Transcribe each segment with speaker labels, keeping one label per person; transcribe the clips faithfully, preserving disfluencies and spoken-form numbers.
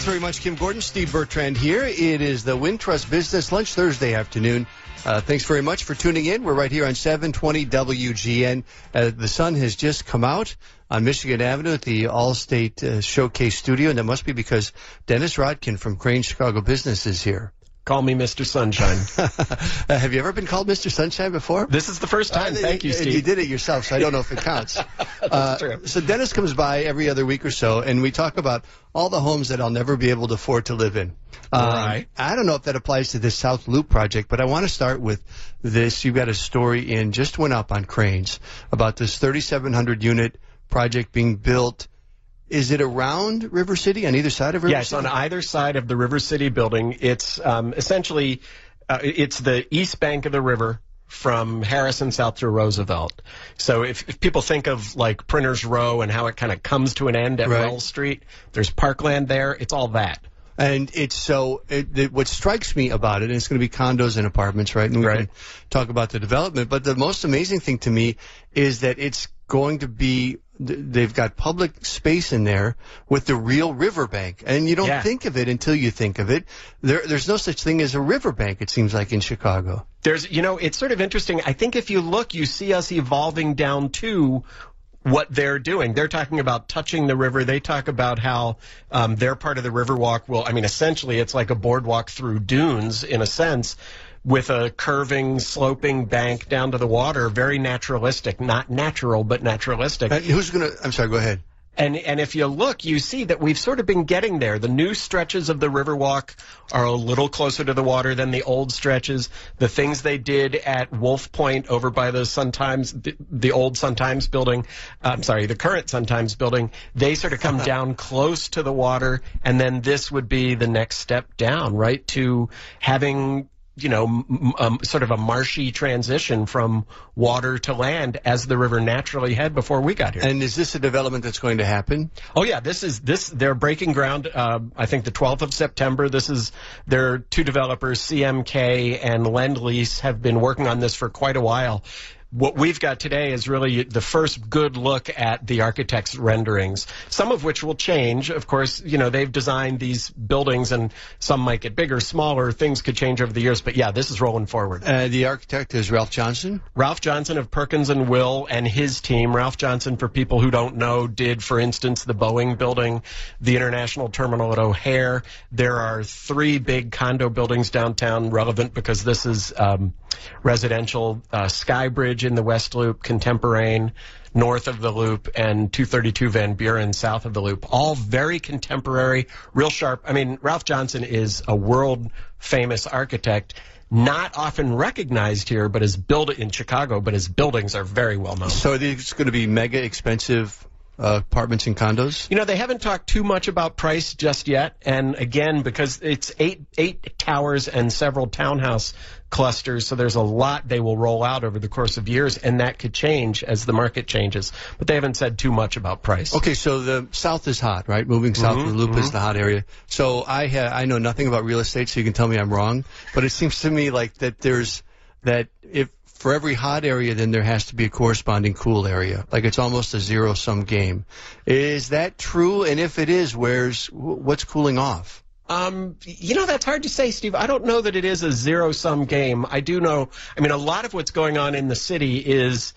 Speaker 1: very much, Kim Gordon. Steve Bertrand here. It is the Wintrust Business Lunch Thursday afternoon. Uh, thanks very much for tuning in. We're right here on seven twenty W G N. Uh, the sun has just come out on Michigan Avenue at the Allstate uh, Showcase Studio, and that must be because Dennis Rodkin from Crane Chicago Business is here.
Speaker 2: Call me Mister Sunshine.
Speaker 1: uh, have you ever been called Mister Sunshine before?
Speaker 2: This is the first time. Uh, Thank you, Steve.
Speaker 1: You did it yourself, so I don't know if it counts.
Speaker 2: That's
Speaker 1: uh,
Speaker 2: true.
Speaker 1: So Dennis comes by every other week or so, and we talk about all the homes that I'll never be able to afford to live in. Um,
Speaker 2: right.
Speaker 1: I don't know if that applies to this South Loop project, but I want to start with this. You've got a story in, just went up on Cranes, about this thirty-seven hundred unit project being built. Is it around River City, on either side of River
Speaker 2: yes,
Speaker 1: City?
Speaker 2: Yes, on either side of the River City building. It's um, essentially, uh, it's the east bank of the river from Harrison south to Roosevelt. So if, if people think of like Printers Row and how it kind of comes to an end at
Speaker 1: right.
Speaker 2: Wells Street, there's parkland there. It's all that.
Speaker 1: And it's so, it, it, what strikes me about it, and it's going to be condos and apartments, right? And we
Speaker 2: right.
Speaker 1: can talk about the development, but the most amazing thing to me is that it's going to be, they've got public space in there with the real riverbank. And you don't
Speaker 2: yeah.
Speaker 1: think of it until you think of it. There, there's no such thing as a riverbank, it seems like, in Chicago.
Speaker 2: There's, you know, it's sort of interesting. I think if you look, you see us evolving down to what they're doing. They're talking about touching the river. They talk about how um, their part of the Riverwalk will, I mean, essentially it's like a boardwalk through dunes in a sense, with a curving, sloping bank down to the water, very naturalistic. Not natural, but naturalistic.
Speaker 1: And who's going to, I'm sorry, go ahead.
Speaker 2: And and if you look, you see that we've sort of been getting there. The new stretches of the Riverwalk are a little closer to the water than the old stretches. The things they did at Wolf Point over by the Sun-Times, the, the old Sun-Times building, I'm sorry, the current Sun-Times building, they sort of come down close to the water, and then this would be the next step down, right, to having, you know, m- um, sort of a marshy transition from water to land as the river naturally had before we got here.
Speaker 1: And is this a development that's going to happen?
Speaker 2: Oh, yeah, this is, this, they're breaking ground, uh, I think the twelfth of September. This is, their two developers, C M K and Lend-Lease, have been working on this for quite a while. What we've got today is really the first good look at the architect's renderings, some of which will change. Of course, you know, they've designed these buildings, and some might get bigger, smaller. Things could change over the years. But, yeah, this is rolling forward.
Speaker 1: Uh, the architect is Ralph Johnson?
Speaker 2: Ralph Johnson of Perkins and Will and his team. Ralph Johnson, for people who don't know, did, for instance, the Boeing building, the International Terminal at O'Hare. There are three big condo buildings downtown relevant because this is um, residential. Uh, Skybridge in the West Loop, Contemporain north of the Loop, and two thirty-two Van Buren south of the Loop. All very contemporary, real sharp. I mean, Ralph Johnson is a world-famous architect, not often recognized here, but his build in Chicago, but his buildings are very well known.
Speaker 1: So are these going to be mega expensive Uh, apartments and condos?
Speaker 2: You know, they haven't talked too much about price just yet. And again, because it's eight eight towers and several townhouse clusters, so there's a lot they will roll out over the course of years, and that could change as the market changes. But they haven't said too much about price.
Speaker 1: Okay, so the South is hot, right? Moving south
Speaker 2: mm-hmm,
Speaker 1: of the Loop
Speaker 2: mm-hmm.
Speaker 1: is the hot area. So I ha- I know nothing about real estate, so you can tell me I'm wrong. But it seems to me like that there's that if for every hot area, then there has to be a corresponding cool area. Like it's almost a zero-sum game. Is that true? And if it is, where's what's cooling off?
Speaker 2: Um, you know, that's hard to say, Steve. I don't know that it is a zero-sum game. I do know, I mean, a lot of what's going on in the city is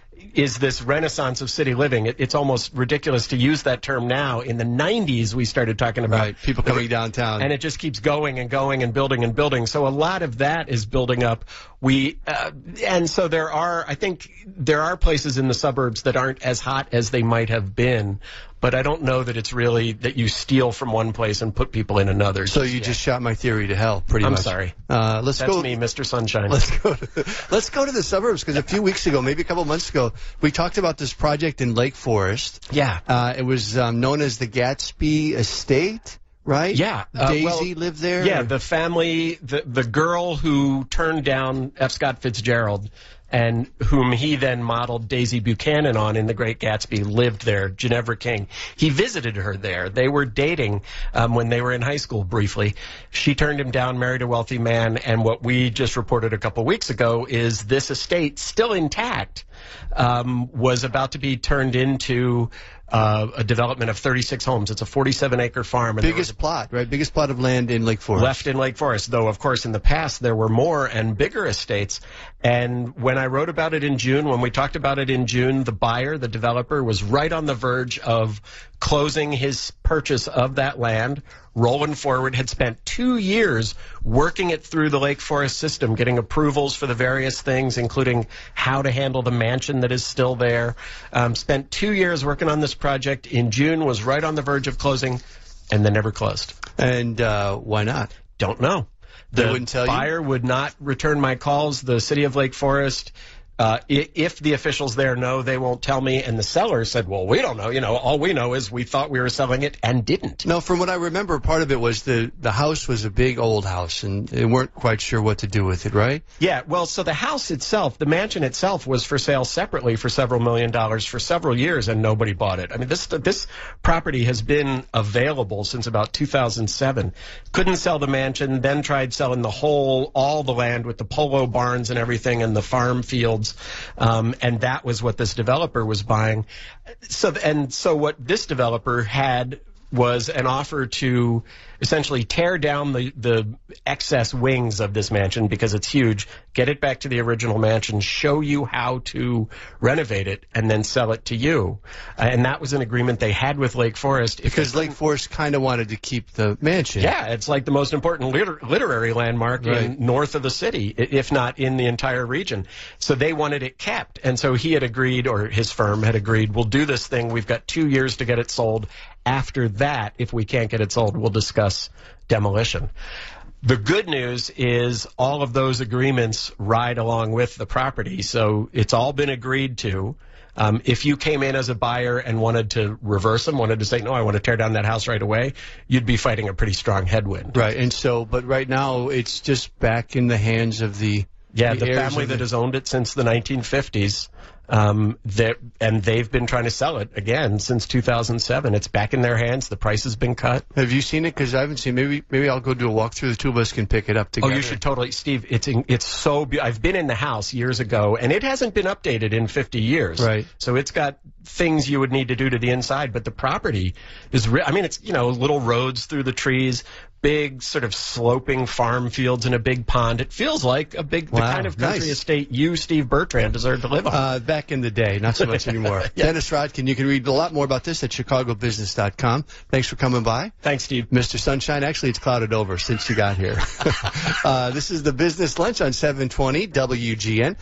Speaker 2: is this renaissance of city living. It, it's almost ridiculous to use that term now. In the nineties, we started talking about
Speaker 1: right, people coming downtown.
Speaker 2: And it just keeps going and going and building and building. So a lot of that is building up. We uh, and so there are, I think, there are places in the suburbs that aren't as hot as they might have been. But I don't know that it's really that you steal from one place and put people in another.
Speaker 1: So you
Speaker 2: yet.
Speaker 1: just shot my theory to hell, pretty
Speaker 2: I'm
Speaker 1: much.
Speaker 2: I'm sorry.
Speaker 1: Uh, let's
Speaker 2: That's
Speaker 1: go.
Speaker 2: me, Mister Sunshine.
Speaker 1: Let's go. To, let's go to the suburbs, because a few weeks ago, maybe a couple months ago, we talked about this project in Lake Forest.
Speaker 2: Yeah.
Speaker 1: Uh, it was um, known as the Gatsby Estate. Right?
Speaker 2: Yeah. Uh,
Speaker 1: Daisy
Speaker 2: well,
Speaker 1: lived there?
Speaker 2: Yeah, the family, the, the girl who turned down F. Scott Fitzgerald and whom he then modeled Daisy Buchanan on in The Great Gatsby, lived there, Ginevra King. He visited her there. They were dating um, when they were in high school briefly. She turned him down, married a wealthy man, and what we just reported a couple weeks ago is this estate still intact um, was about to be turned into uh, a development of thirty-six homes. It's a forty-seven acre farm. And
Speaker 1: biggest plot, right? Biggest plot of land in Lake Forest.
Speaker 2: Left in Lake Forest, though, of course, in the past there were more and bigger estates. And when I wrote about it in June, when we talked about it in June, the buyer, the developer, was right on the verge of closing his purchase of that land. Rolling Forward had spent two years working it through the Lake Forest system, getting approvals for the various things, including how to handle the mansion that is still there. Um, spent two years working on this project. In June, was right on the verge of closing, and then never closed.
Speaker 1: And uh, why not?
Speaker 2: Don't know. The
Speaker 1: they wouldn't tell
Speaker 2: buyer
Speaker 1: you?
Speaker 2: would not return my calls. The city of Lake Forest, uh, if the officials there know, they won't tell me. And the seller said, well, we don't know. You know, all we know is we thought we were selling it and didn't.
Speaker 1: No, from what I remember, part of it was the, the house was a big old house, and they weren't quite sure what to do with it, right?
Speaker 2: Yeah, well, so the house itself, the mansion itself, was for sale separately for several million dollars for several years, and nobody bought it. I mean, this this property has been available since about two thousand seven. Couldn't sell the mansion, then tried selling the whole, all the land with the polo barns and everything and the farm fields. Um, and that was what this developer was buying. So, and so what this developer had was an offer to essentially tear down the, the excess wings of this mansion because it's huge, get it back to the original mansion, show you how to renovate it, and then sell it to you. Uh, and that was an agreement they had with Lake Forest.
Speaker 1: Because Lake Forest kind of wanted to keep the mansion.
Speaker 2: Yeah, it's like the most important liter- literary landmark
Speaker 1: right.
Speaker 2: in north of the city, if not in the entire region. So they wanted it kept. And so he had agreed, or his firm had agreed, we'll do this thing. We've got two years to get it sold. After that, if we can't get it sold, we'll discuss demolition. The good news is all of those agreements ride along with the property, so it's all been agreed to. Um, if you came in as a buyer and wanted to reverse them, wanted to say, no, I want to tear down that house right away, you'd be fighting a pretty strong headwind.
Speaker 1: Right, and so, but right now it's just back in the hands of the
Speaker 2: Yeah,
Speaker 1: the,
Speaker 2: the family that has owned it since the nineteen fifties. Um, and they've been trying to sell it again since two thousand seven. It's back in their hands. The price has been cut.
Speaker 1: Have you seen it? Because I haven't seen. Maybe maybe I'll go do a walkthrough. The two of us can pick it up together.
Speaker 2: Oh, you should totally, Steve. It's it's so. Be- I've been in the house years ago, and it hasn't been updated in fifty years.
Speaker 1: Right.
Speaker 2: So it's got things you would need to do to the inside, but the property is. Re- I mean, it's you know little roads through the trees. Big sort of sloping farm fields and a big pond. It feels like a big,
Speaker 1: wow,
Speaker 2: the kind of country
Speaker 1: nice.
Speaker 2: estate you, Steve Bertrand, deserve to live on.
Speaker 1: Uh, back in the day, not so much anymore.
Speaker 2: Yeah.
Speaker 1: Dennis Rodkin, you can read a lot more about this at chicago business dot com. Thanks for coming by.
Speaker 2: Thanks, Steve.
Speaker 1: Mister Sunshine, actually it's clouded over since you got here. uh, this is the Business Lunch on seven twenty W G N.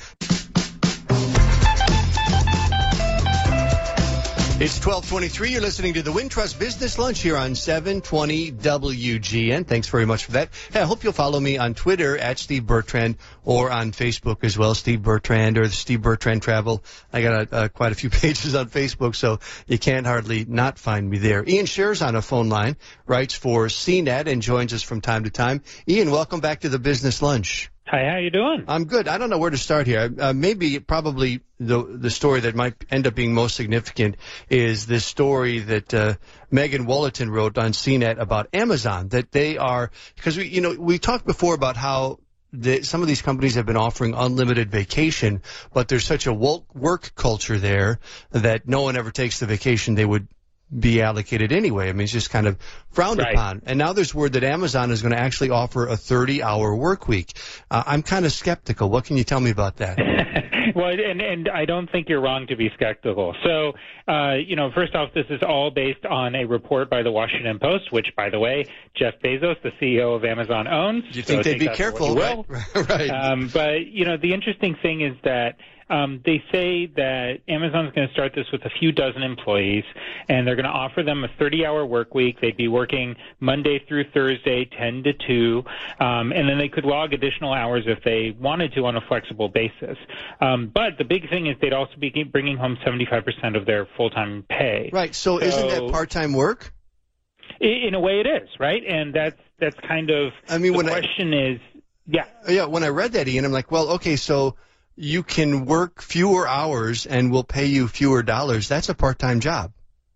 Speaker 1: It's twelve twenty-three. You're listening to the Wintrust Business Lunch here on seven twenty W G N. Thanks very much for that. Hey, I hope you'll follow me on Twitter at Steve Bertrand or on Facebook as well, Steve Bertrand or Steve Bertrand Travel. I got a, uh, quite a few pages on Facebook, so you can't hardly not find me there. Ian Scher's on a phone line, writes for C net and joins us from time to time. Ian, welcome back to the Business Lunch.
Speaker 3: Hi, how you doing?
Speaker 1: I'm good. I don't know where to start here. Uh, maybe, probably the the story that might end up being most significant is this story that uh, Megan Wollerton wrote on C net about Amazon. That they are, because we, you know, we talked before about how the, some of these companies have been offering unlimited vacation, but there's such a work culture there that no one ever takes the vacation they would be allocated anyway. I mean, it's just kind of frowned
Speaker 3: right.
Speaker 1: upon. And now there's word that Amazon is going to actually offer a thirty-hour work week. Uh, I'm kind of skeptical. What can you tell me about that?
Speaker 3: Well, and, and I don't think you're wrong to be skeptical. So, uh, you know, first off, this is all based on a report by the Washington Post, which, by the way, Jeff Bezos, the C E O of Amazon, owns.
Speaker 1: You think
Speaker 3: so
Speaker 1: they'd be careful, right? right.
Speaker 3: Um, but, you know, the interesting thing is that Um, they say that Amazon's going to start this with a few dozen employees, and they're going to offer them a thirty-hour work week. They'd be working Monday through Thursday, ten to two, um, and then they could log additional hours if they wanted to on a flexible basis. Um, but the big thing is they'd also be bringing home seventy-five percent of their full-time pay.
Speaker 1: Right. So, so isn't that part-time work?
Speaker 3: In a way it is, right? And that's that's kind of
Speaker 1: I mean,
Speaker 3: the
Speaker 1: when
Speaker 3: question
Speaker 1: I,
Speaker 3: is, yeah.
Speaker 1: Yeah, when I read that, Ian, I'm like, well, okay, so you can work fewer hours and we'll pay you fewer dollars. That's a part-time job.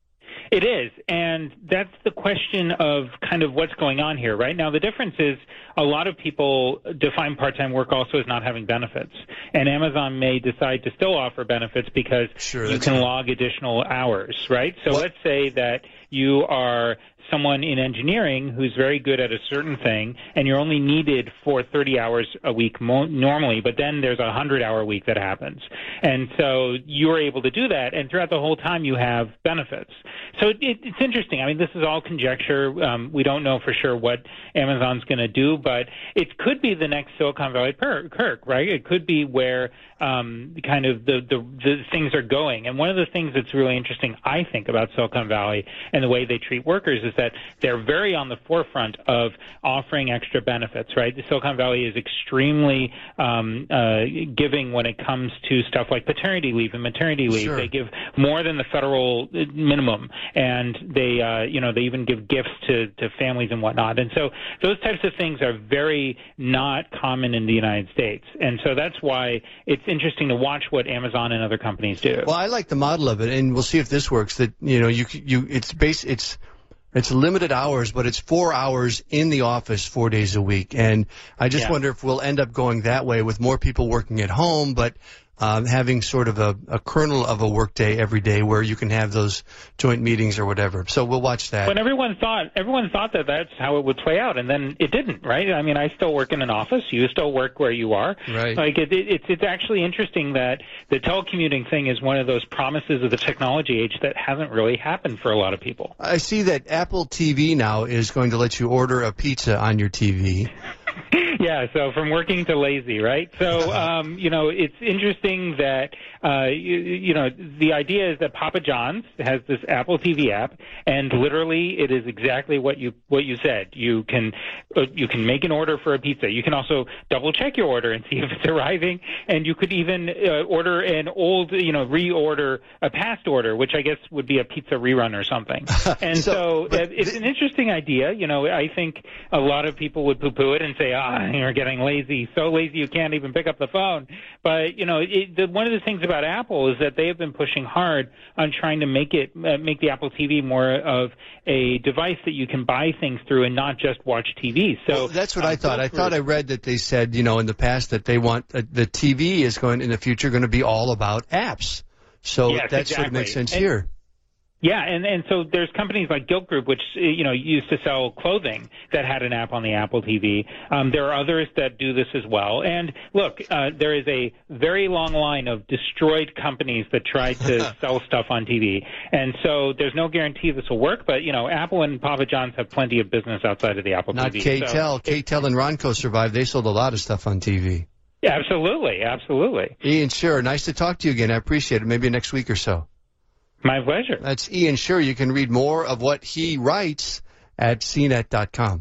Speaker 3: It is, and that's the question of kind of what's going on here. Right now, the difference is a lot of people define part-time work also as not having benefits, and Amazon may decide to still offer benefits because
Speaker 1: sure,
Speaker 3: you can log additional hours, right? So
Speaker 1: what?
Speaker 3: let's say that you are someone in engineering who's very good at a certain thing, and you're only needed for thirty hours a week mo- normally, but then there's a one hundred hour week that happens. And so you're able to do that, and throughout the whole time you have benefits. So it, it, it's interesting. I mean, this is all conjecture. Um, we don't know for sure what Amazon's going to do, but it could be the next Silicon Valley per- Kirk, right? It could be where um, kind of the, the, the things are going. And one of the things that's really interesting, I think, about Silicon Valley and the way they treat workers is that they're very on the forefront of offering extra benefits, right? The Silicon Valley is extremely um, uh, giving when it comes to stuff like paternity leave and maternity leave.
Speaker 1: Sure.
Speaker 3: They give more than the federal minimum, and they, uh, you know, they even give gifts to, to families and whatnot. And so those types of things are very not common in the United States. And so that's why it's interesting to watch what Amazon and other companies do.
Speaker 1: Well, I like the model of it, and we'll see if this works. That you know, you you it's base it's. It's limited hours, but it's four hours in the office four days a week. And I just
Speaker 3: Yeah.
Speaker 1: wonder if we'll end up going that way with more people working at home, but um, having sort of a, a kernel of a workday every day where you can have those joint meetings or whatever. So we'll watch that.
Speaker 3: But everyone thought everyone thought that that's how it would play out, and then it didn't, right? I mean, I still work in an office. You still work where you are.
Speaker 1: Right.
Speaker 3: Like it, it, it's it's actually interesting that the telecommuting thing is one of those promises of the technology age that hasn't really happened for a lot of people.
Speaker 1: I see that Apple T V now is going to let you order a pizza on your T V.
Speaker 3: Yeah, so from working to lazy, right? So, um, you know, it's interesting that, uh, you, you know, the idea is that Papa John's has this Apple T V app, and literally it is exactly what you what you said. You can uh, you can make an order for a pizza. You can also double check your order and see if it's arriving, and you could even uh, order an old, you know, reorder a past order, which I guess would be a pizza rerun or something. And so, so it's an interesting idea. You know, I think a lot of people would poo-poo it and say, ah, you're getting lazy, so lazy you can't even pick up the phone. But, you know, it, the, one of the things about Apple is that they have been pushing hard on trying to make it uh, make the Apple T V more of a device that you can buy things through and not just watch T V. So
Speaker 1: well, that's what
Speaker 3: um,
Speaker 1: I thought. I thought I read that they said, you know, in the past that they want uh, the T V is going in the future going to be all about apps. So
Speaker 3: yes,
Speaker 1: that
Speaker 3: exactly.
Speaker 1: sort of makes sense
Speaker 3: and,
Speaker 1: here.
Speaker 3: Yeah, and, and so there's companies like Gilt Group, which, you know, used to sell clothing that had an app on the Apple T V. Um, there are others that do this as well. And look, uh, there is a very long line of destroyed companies that try to sell stuff on T V. And so there's no guarantee this will work, but, you know, Apple and Papa John's have plenty of business outside of the Apple
Speaker 1: Not
Speaker 3: T V.
Speaker 1: K-Tel.
Speaker 3: So
Speaker 1: K-Tel and Ronco survived. They sold a lot of stuff on T V.
Speaker 3: yeah, absolutely, absolutely.
Speaker 1: Ian Sure, nice to talk to you again. I appreciate it. Maybe next week or so.
Speaker 3: My pleasure.
Speaker 1: That's Ian Sure. You can read more of what he writes at C net dot com.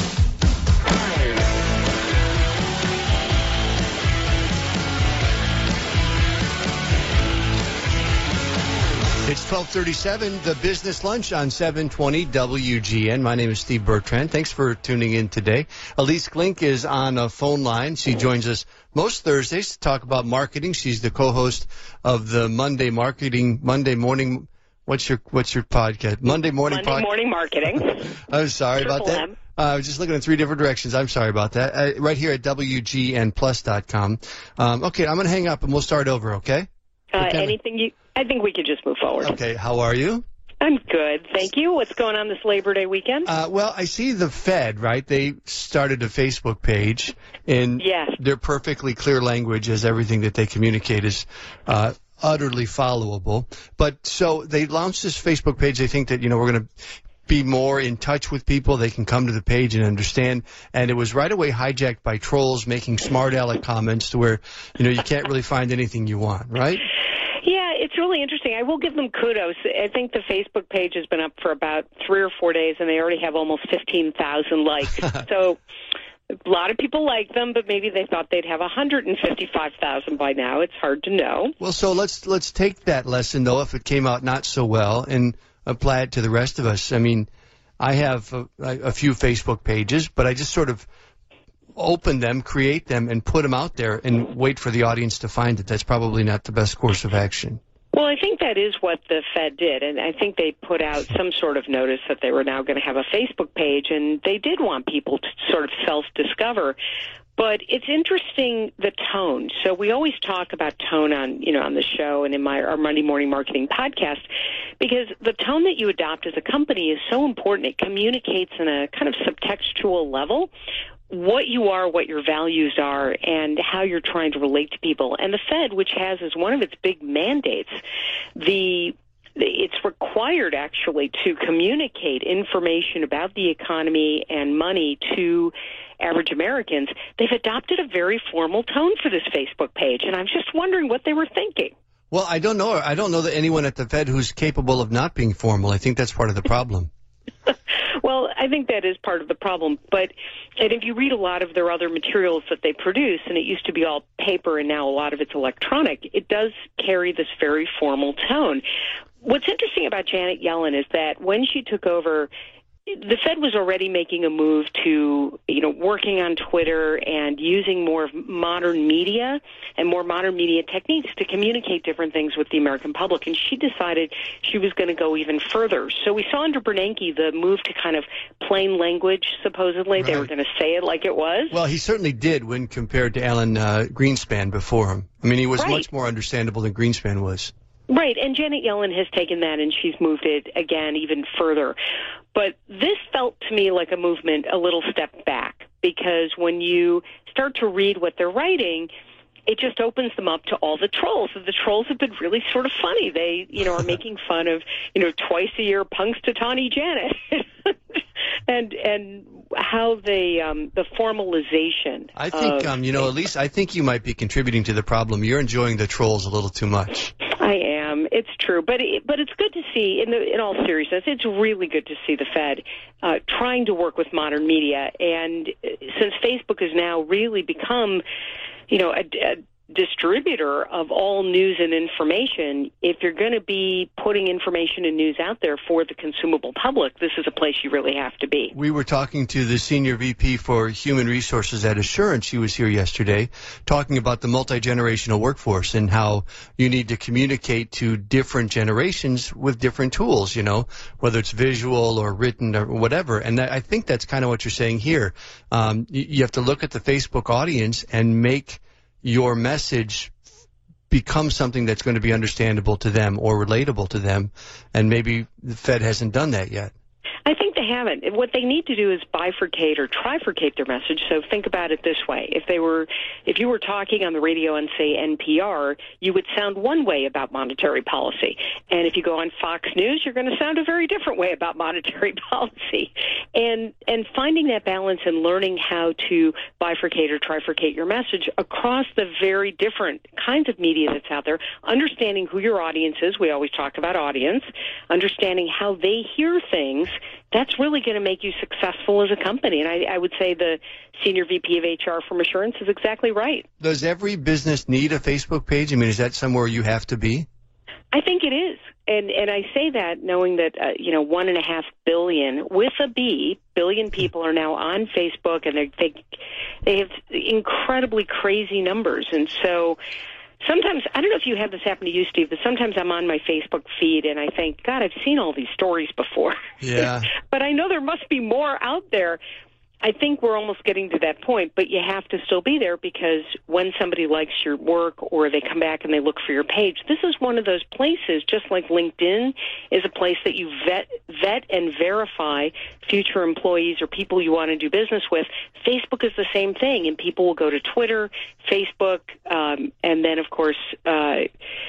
Speaker 1: It's twelve thirty-seven, the Business Lunch on seven twenty W G N. My name is Steve Bertrand. Thanks for tuning in today. Elise Glink is on a phone line. She joins us most Thursdays to talk about marketing. She's the co-host of the Monday Marketing, Monday Morning, what's your what's your podcast? Monday Morning
Speaker 4: Monday
Speaker 1: pod-
Speaker 4: Morning Marketing.
Speaker 1: I'm sorry about
Speaker 4: Triple
Speaker 1: that.
Speaker 4: M.
Speaker 1: Uh, I was just looking in three different directions. I'm sorry about that. Uh, right here at W G N plus dot com. Um, okay, I'm going to hang up and we'll start over, okay?
Speaker 4: Uh,
Speaker 1: Okay.
Speaker 4: anything you? I think we could just move forward.
Speaker 1: Okay, how are you?
Speaker 4: I'm good, thank you. What's going on this Labor Day weekend?
Speaker 1: Uh, well, I see the Fed, right? They started a Facebook page, and
Speaker 4: Yes.
Speaker 1: their perfectly clear language as everything that they communicate is uh, utterly followable. But so they launched this Facebook page. They think that, you know, we're going to be more in touch with people. They can come to the page and understand. And it was right away hijacked by trolls making smart aleck comments to where, you know, you can't really find anything you want, right?
Speaker 4: Yeah, it's really interesting. I will give them kudos. I think the Facebook page has been up for about three or four days, and they already have almost fifteen thousand likes. So a lot of people like them, but maybe they thought they'd have one hundred fifty-five thousand by now. It's hard to know.
Speaker 1: Well, so let's let's take that lesson, though, if it came out not so well, and apply it to the rest of us. I mean, I have a, a few Facebook pages, but I just sort of open them, create them, and put them out there and wait for the audience to find it. That's probably not the best course of action.
Speaker 4: Well, I think that is what the Fed did, and I think they put out some sort of notice that they were now going to have a Facebook page, and they did want people to sort of self-discover. But it's interesting, the tone. So we always talk about tone on, you know, on the show and in my our Monday Morning Marketing podcast, because the tone that you adopt as a company is so important. It communicates in a kind of subtextual level what you are, what your values are, and how you're trying to relate to people. And the Fed, which has as one of its big mandates, the it's required actually to communicate information about the economy and money to average Americans. They've adopted a very formal tone for this Facebook page, and I'm just wondering what they were thinking.
Speaker 1: Well, I don't know. I don't know that anyone at the Fed who's capable of not being formal. I think that's part of the problem.
Speaker 4: Well, I think that is part of the problem. But and if you read a lot of their other materials that they produce, and it used to be all paper and now a lot of it's electronic, it does carry this very formal tone. What's interesting about Janet Yellen is that when she took over, the Fed was already making a move to, you know, working on Twitter and using more of modern media and more modern media techniques to communicate different things with the American public. And she decided she was going to go even further. So we saw under Bernanke the move to kind of plain language, supposedly. Right. They were going to say it like it was.
Speaker 1: Well, he certainly did when compared to Alan uh, Greenspan before him. I mean, he was
Speaker 4: right.
Speaker 1: much more understandable than Greenspan was.
Speaker 4: Right, and Janet Yellen has taken that and she's moved it, again, even further. But this felt to me like a movement a little step back, because when you start to read what they're writing, it just opens them up to all the trolls. The trolls have been really sort of funny. They, you know, are making fun of, you know, twice a year Punxsutawney Janet. and and how they, um, the formalization.
Speaker 1: I think, um, you know, Elise, I think you might be contributing to the problem. You're enjoying the trolls a little too much.
Speaker 4: I am. It's true, but it, but it's good to see. In the in all seriousness, it's really good to see the Fed uh, trying to work with modern media. And since Facebook has now really become, you know, a, a distributor of all news and information, if you're going to be putting information and news out there for the consumable public, this is a place you really have to be.
Speaker 1: We were talking to the Senior V P for Human Resources at Assurant. She was here yesterday talking about the multi-generational workforce and how you need to communicate to different generations with different tools, you know, whether it's visual or written or whatever. And I think that's kind of what you're saying here. Um, you have to look at the Facebook audience and make your message become something that's going to be understandable to them or relatable to them, and maybe the Fed hasn't done that yet.
Speaker 4: I think they haven't. What they need to do is bifurcate or trifurcate their message. So think about it this way. If they were, if you were talking on the radio on, say, N P R, you would sound one way about monetary policy. And if you go on Fox News, you're going to sound a very different way about monetary policy. And and finding that balance and learning how to bifurcate or trifurcate your message across the very different kinds of media that's out there, understanding who your audience is. We always talk about audience, understanding how they hear things. That's really going to make you successful as a company. And I, I would say the Senior V P of H R from Assurance is exactly right.
Speaker 1: Does every business need a Facebook page? I mean, is that somewhere you have to be?
Speaker 4: I think it is. And and I say that knowing that, uh, you know, one and a half billion, with a B, billion people are now on Facebook, and they they, they have incredibly crazy numbers. And so sometimes, I don't know if you have this happen to you, Steve, but sometimes I'm on my Facebook feed and I think, God, I've seen all these stories before.
Speaker 1: Yeah.
Speaker 4: But I know there must be more out there. I think we're almost getting to that point, but you have to still be there, because when somebody likes your work or they come back and they look for your page, this is one of those places, just like LinkedIn is a place that you vet, vet and verify future employees or people you want to do business with. Facebook is the same thing, and people will go to Twitter, Facebook, um, and then, of course, uh,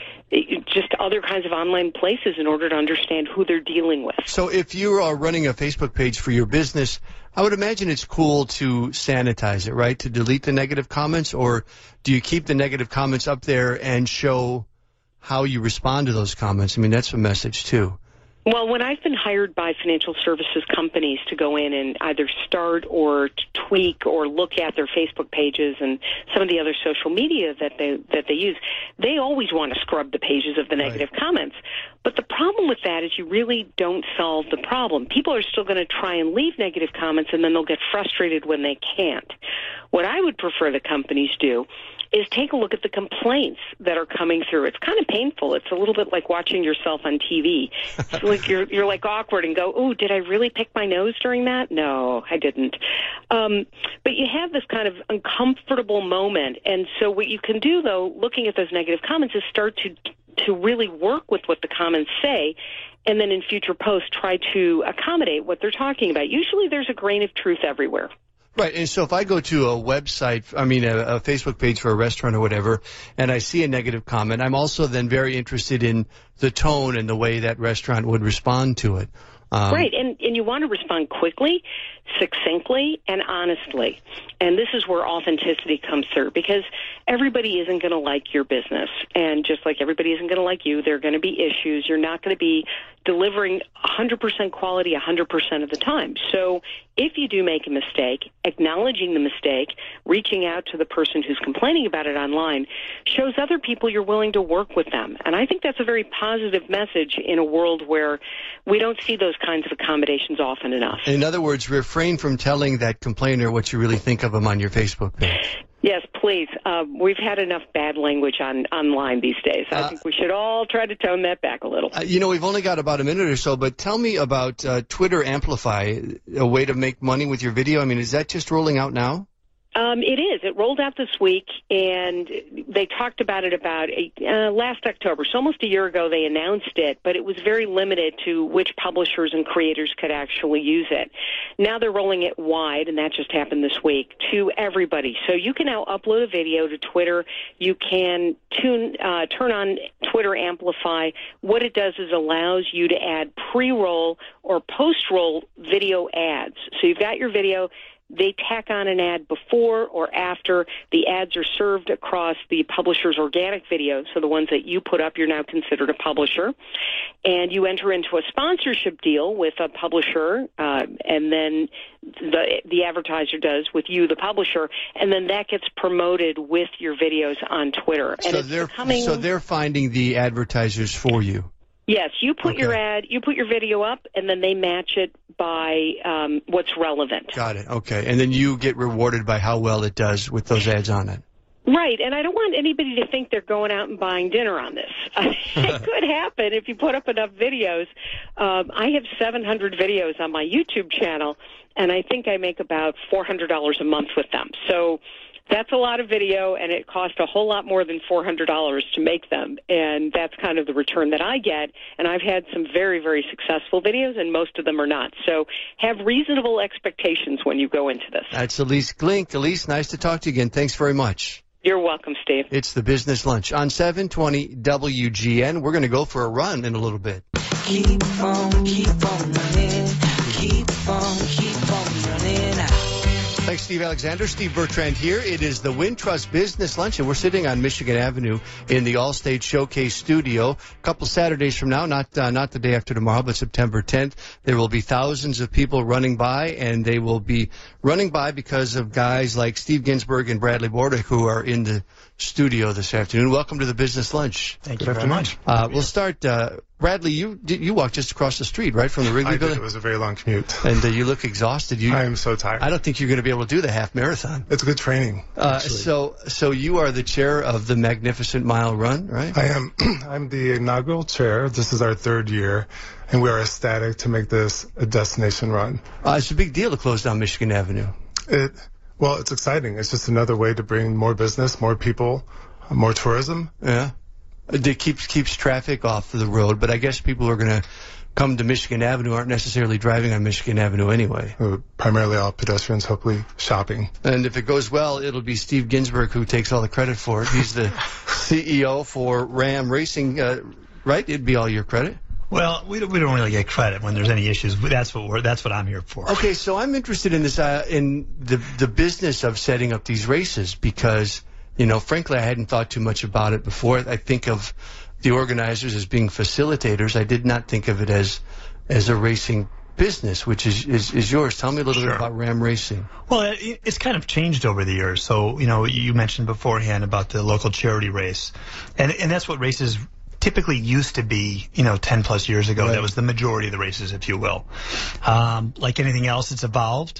Speaker 4: just other kinds of online places in order to understand who they're dealing with.
Speaker 1: So if you are running a Facebook page for your business, I would imagine it's cool to sanitize it, right? To delete the negative comments, or do you keep the negative comments up there and show how you respond to those comments? I mean, that's a message too.
Speaker 4: Well, when I've been hired by financial services companies to go in and either start or tweak or look at their Facebook pages and some of the other social media that they that they use, they always want to scrub the pages of the negative right. comments. But the problem with that is you really don't solve the problem. People are still going to try and leave negative comments, and then they'll get frustrated when they can't. What I would prefer the companies do is take a look at the complaints that are coming through. It's kind of painful. It's a little bit like watching yourself on T V. It's like you're you're like awkward and go, "Ooh, did I really pick my nose during that? No, I didn't." Um, but you have this kind of uncomfortable moment, and so what you can do, though, looking at those negative comments, is start to to really work with what the comments say, and then in future posts try to accommodate what they're talking about. Usually, there's a grain of truth everywhere.
Speaker 1: Right, and so if I go to a website, I mean a, a Facebook page for a restaurant or whatever, and I see a negative comment, I'm also then very interested in the tone and the way that restaurant would respond to it. Um,
Speaker 4: right, and, and you want to respond quickly, succinctly, and honestly. And this is where authenticity comes through, because everybody isn't going to like your business. And just like everybody isn't going to like you, there are going to be issues. You're not going to be delivering one hundred percent quality one hundred percent of the time. So if you do make a mistake, acknowledging the mistake, reaching out to the person who's complaining about it online, shows other people you're willing to work with them. And I think that's a very positive message in a world where we don't see those kinds of accommodations often enough.
Speaker 1: In other words, refrain from telling that complainer what you really think of them on your Facebook page.
Speaker 4: Yes, please. Uh, we've had enough bad language on online these days. I uh, think we should all try to tone that back a little.
Speaker 1: Uh, you know, we've only got about a minute or so, but tell me about uh, Twitter Amplify, a way to make money with your video. I mean, is that just rolling out now?
Speaker 4: Um, it is. It rolled out this week, and they talked about it about a, uh, last October. So almost a year ago they announced it, but it was very limited to which publishers and creators could actually use it. Now they're rolling it wide, and that just happened this week, to everybody. So you can now upload a video to Twitter. You can tune, uh, turn on Twitter Amplify. What it does is allows you to add pre-roll or post-roll video ads. So you've got your video. They tack on an ad before or after. The ads are served across the publisher's organic videos, so the ones that you put up, you're now considered a publisher. And you enter into a sponsorship deal with a publisher, uh, and then the the advertiser does with you, the publisher, and then that gets promoted with your videos on Twitter. And
Speaker 1: so
Speaker 4: it's
Speaker 1: they're
Speaker 4: becoming,
Speaker 1: so they're finding the advertisers for you.
Speaker 4: Yes, you put
Speaker 1: okay.
Speaker 4: your ad, you put your video up, and then they match it by um, what's relevant.
Speaker 1: Got it. Okay, and then you get rewarded by how well it does with those ads on it.
Speaker 4: Right, and I don't want anybody to think they're going out and buying dinner on this. It could happen if you put up enough videos. Um, I have seven hundred videos on my YouTube channel, and I think I make about four hundred dollars a month with them. So that's a lot of video, and it costs a whole lot more than four hundred dollars to make them, and that's kind of the return that I get. And I've had some very, very successful videos, and most of them are not. So have reasonable expectations when you go into this.
Speaker 1: That's Elise Glink. Elise, nice to talk to you again. Thanks very much.
Speaker 4: You're welcome, Steve.
Speaker 1: It's the Business Lunch on seven twenty W G N. We're going to go for a run in a little bit.
Speaker 5: Keep on, keep on running. Keep on, keep on running.
Speaker 1: Thanks, Steve Alexander. Steve Bertrand here. It is the Wintrust Business Lunch, and we're sitting on Michigan Avenue in the Allstate Showcase Studio. A couple Saturdays from now, not uh, not the day after tomorrow, but September tenth, there will be thousands of people running by, and they will be running by because of guys like Steve Ginsburg and Bradley Bordick, who are in the studio this afternoon. Welcome to the Business Lunch.
Speaker 6: Thank you very much.
Speaker 1: Uh, we'll start. Uh, Bradley, you you walked just across the street, right, from the Wrigley
Speaker 6: I
Speaker 1: Building?
Speaker 6: did. It was a very long commute.
Speaker 1: And uh, you look exhausted. You,
Speaker 6: I am so tired.
Speaker 1: I don't think you're going to be able to do the half marathon.
Speaker 6: It's good training.
Speaker 1: Uh, so, so you are the chair of the Magnificent Mile Run, right?
Speaker 6: I am. I'm the inaugural chair. This is our third year, and we are ecstatic to make this a destination run.
Speaker 1: Uh, it's a big deal to close down Michigan Avenue.
Speaker 6: It well, it's exciting. It's just another way to bring more business, more people, more tourism.
Speaker 1: Yeah. It keeps keeps traffic off the road, but I guess people who are going to come to Michigan Avenue aren't necessarily driving on Michigan Avenue anyway.
Speaker 6: Uh, primarily all pedestrians, hopefully shopping.
Speaker 1: And if it goes well, it'll be Steve Ginsburg who takes all the credit for it. He's the C E O for Ram Racing, uh, right? It'd be all your credit.
Speaker 7: Well, we don't, we don't really get credit when there's any issues. That's what we're, that's what I'm here for.
Speaker 1: Okay, so I'm interested in this uh, in the the business of setting up these races because, you know, frankly, I hadn't thought too much about it before. I think of the organizers as being facilitators. I did not think of it as as a racing business, which is, is, is yours. Tell me a little
Speaker 7: Sure.
Speaker 1: bit about Ram Racing.
Speaker 7: Well, it, it's kind of changed over the years. So, you know, you mentioned beforehand about the local charity race. And, and that's what races typically used to be, you know, ten plus years ago.
Speaker 1: Right.
Speaker 7: That was the majority of the races, if you will. Um, like anything else, it's evolved.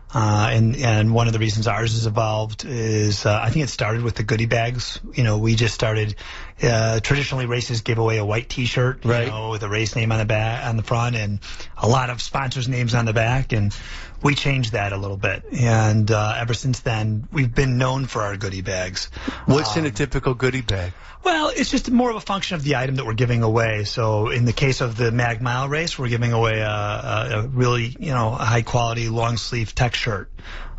Speaker 7: Uh, and, and one of the reasons ours has evolved is, uh, I think it started with the goodie bags. You know, we just started, uh, traditionally races gave away a white t-shirt,
Speaker 1: right,
Speaker 7: you know, with a race name on the back, on the front, and a lot of sponsors' names on the back. And we changed that a little bit. And, uh, ever since then, we've been known for our goodie bags.
Speaker 1: What's
Speaker 7: um,
Speaker 1: in a typical goodie bag?
Speaker 7: Well, it's just more of a function of the item that we're giving away. So in the case of the Mag Mile race, we're giving away a, a, a really, you know, high quality long sleeve tech shirt.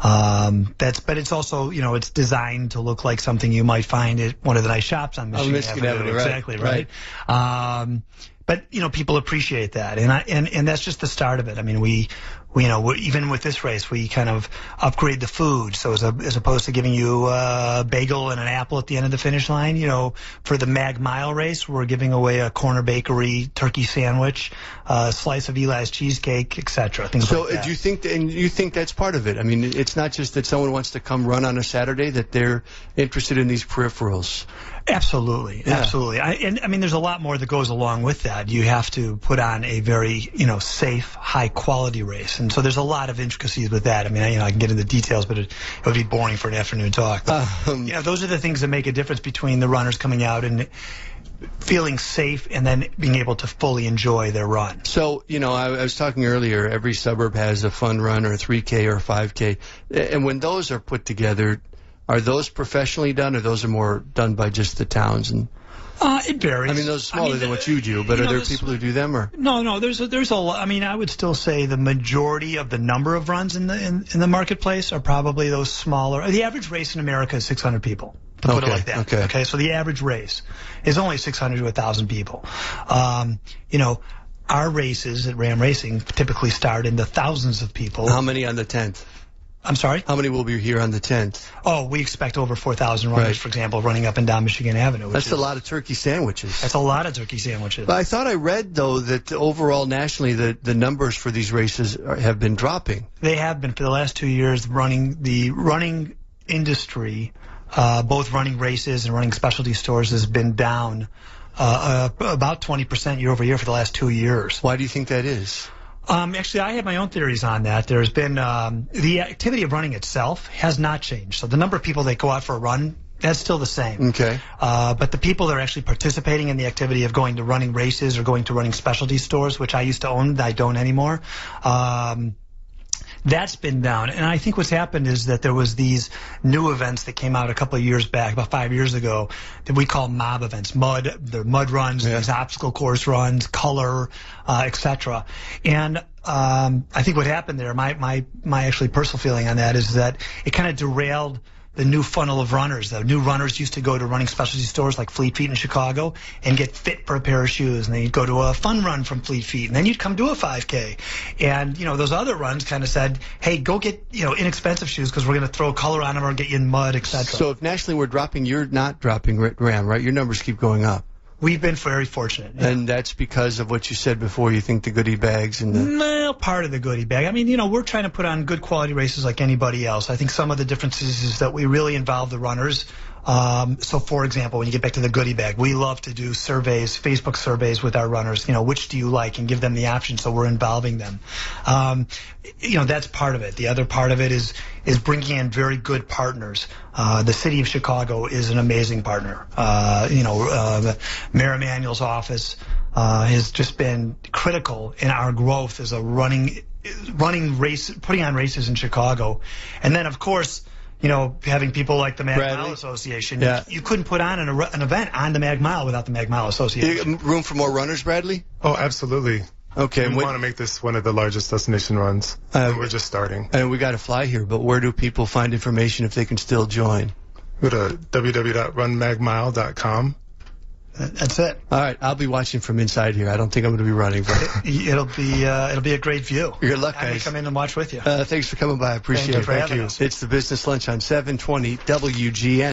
Speaker 7: Um, that's, but it's also, you know, it's designed to look like something you might find at one of the nice shops on Michigan,
Speaker 1: oh, Michigan
Speaker 7: Avenue.
Speaker 1: Avenue, right.
Speaker 7: Exactly, right. right. Um, but you know, people appreciate that, and I, and and that's just the start of it. I mean, we, we you know, we, even with this race, we kind of upgrade the food. So as a, as opposed to giving you a bagel and an apple at the end of the finish line, you know, for the Mag Mile race, we're giving away a Corner Bakery turkey sandwich, a slice of Eli's cheesecake, et cetera. Things
Speaker 1: so
Speaker 7: like that.
Speaker 1: do you think, and you think that's part of it? I mean, it's not just that someone wants to come run on a Saturday; that they're interested in these peripherals.
Speaker 7: Absolutely,
Speaker 1: yeah.
Speaker 7: absolutely. I, and I mean, there's a lot more that goes along with that. You have to put on a very, you know, safe, high quality race, and so there's a lot of intricacies with that. I mean, I, you know, I can get into details, but it, it would be boring for an afternoon talk. But, um, you know, those are the things that make a difference between the runners coming out and feeling safe and then being able to fully enjoy their run.
Speaker 1: So, you know, I, I was talking earlier, every suburb has a fun run or a three K or a five K, and when those are put together, are those professionally done, or those are more done by just the towns? And
Speaker 7: uh, it varies.
Speaker 1: I mean, those are smaller
Speaker 7: I mean,
Speaker 1: than what you do, but
Speaker 7: you
Speaker 1: are
Speaker 7: know,
Speaker 1: there people who do them? Or
Speaker 7: no, no. There's a, there's a. I mean, I would still say the majority of the number of runs in the in, in the marketplace are probably those smaller. The average race in America is six hundred people. To put
Speaker 1: okay,
Speaker 7: it like that.
Speaker 1: Okay.
Speaker 7: Okay. So the average race is only six hundred to one thousand people. Um, you know, our races at Ram Racing typically start in the thousands of people.
Speaker 1: How many on the tenth?
Speaker 7: I'm sorry?
Speaker 1: How many will be here on the tenth?
Speaker 7: Oh, we expect over four thousand runners,
Speaker 1: right.
Speaker 7: for example, running up and down Michigan Avenue. Which
Speaker 1: That's
Speaker 7: is,
Speaker 1: a lot of turkey sandwiches.
Speaker 7: That's a lot of turkey sandwiches.
Speaker 1: But I thought I read, though, that overall nationally the, the numbers for these races are, have been dropping.
Speaker 7: They have been for the last two years. Running the running industry, uh, both running races and running specialty stores, has been down uh, uh, about twenty percent year over year for the last two years.
Speaker 1: Why do you think that is?
Speaker 7: Um, actually, I have my own theories on that. There's been um, the activity of running itself has not changed. So the number of people that go out for a run, that's still the same.
Speaker 1: Okay.
Speaker 7: Uh, but the people that are actually participating in the activity of going to running races or going to running specialty stores, which I used to own, I don't anymore, um, that's been down. And I think what's happened is that there was these new events that came out a couple of years back, about five years ago, that we call mob events, mud, the mud runs, yeah. these obstacle course runs, color, uh, et cetera. And um, I think what happened there, my, my, my actually personal feeling on that is that it kind of derailed the new funnel of runners. The new runners used to go to running specialty stores like Fleet Feet in Chicago and get fit for a pair of shoes, and then you'd go to a fun run from Fleet Feet, and then you'd come do a five K. And, you know, those other runs kind of said, hey, go get, you know, inexpensive shoes because we're going to throw color on them or get you in mud, et cetera.
Speaker 1: So if nationally we're dropping, you're not dropping Ram, right? Your numbers keep going up.
Speaker 7: We've been very fortunate. Yeah.
Speaker 1: And that's because of what you said before. You think the goodie bags and the...
Speaker 7: No, part of the goodie bag. I mean, you know, we're trying to put on good quality races like anybody else. I think some of the differences is that we really involve the runners. Um, so, for example, when you get back to the goodie bag, we love to do surveys, Facebook surveys with our runners. You know, which do you like, and give them the option. So we're involving them. Um, you know, that's part of it. The other part of it is is bringing in very good partners. Uh, the city of Chicago is an amazing partner. Uh, you know, uh, Mayor Emanuel's office uh, has just been critical in our growth as a running running race, putting on races in Chicago, and then of course, you know, having people like the Mag
Speaker 1: Bradley.
Speaker 7: Mile Association.
Speaker 1: Yeah.
Speaker 7: You, you couldn't put on an, an event on the Mag Mile without the Mag Mile Association.
Speaker 1: Room for more runners, Bradley?
Speaker 6: Oh, absolutely.
Speaker 1: Okay.
Speaker 6: We
Speaker 1: when,
Speaker 6: want to make this one of the largest destination runs.
Speaker 1: Uh,
Speaker 6: we're just starting.
Speaker 1: And we got to fly here, but where do people find information if they can still join?
Speaker 6: Go to w w w dot run mag mile dot com.
Speaker 7: That's it.
Speaker 1: All right, I'll be watching from inside here. I don't think I'm going to be running, but
Speaker 7: it, it'll be uh, it'll be a great view.
Speaker 1: Good luck,
Speaker 7: I may
Speaker 1: guys.
Speaker 7: come in and watch with you.
Speaker 1: Uh, thanks for coming by. I appreciate
Speaker 7: Thank you
Speaker 1: it.
Speaker 7: for
Speaker 1: Thank
Speaker 7: having
Speaker 1: you.
Speaker 7: us.
Speaker 1: It's the Business Lunch on seven twenty W G N.